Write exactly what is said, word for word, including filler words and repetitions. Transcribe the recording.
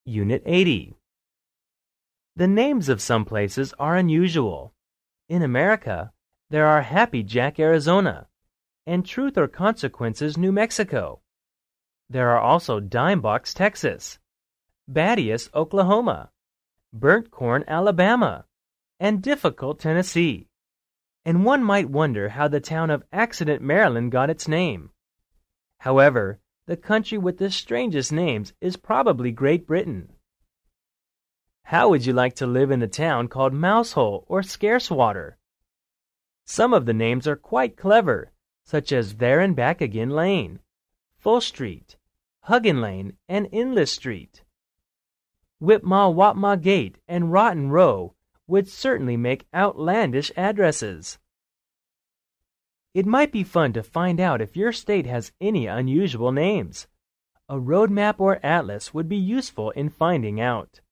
Unit eighty. The names of some places are unusual. In America, there are Happy Jack, Arizona, and Truth or Consequences, New Mexico. There are also Dime Box, Texas, Badius, Oklahoma, Burnt Corn, Alabama, and Difficult, Tennessee. And one might wonder how the town of Accident, Maryland got its name. However, the country with the strangest names is probably Great Britain. How would you like to live in a town called Mousehole or Scarcewater? Some of the names are quite clever, such as There and Back Again Lane, Full Street, Huggin Lane, and Endless Street. Whipmaw Wopmaw Gate and Rotten Row would certainly make outlandish addresses. It might be fun to find out if your state has any unusual names. A road map or atlas would be useful in finding out.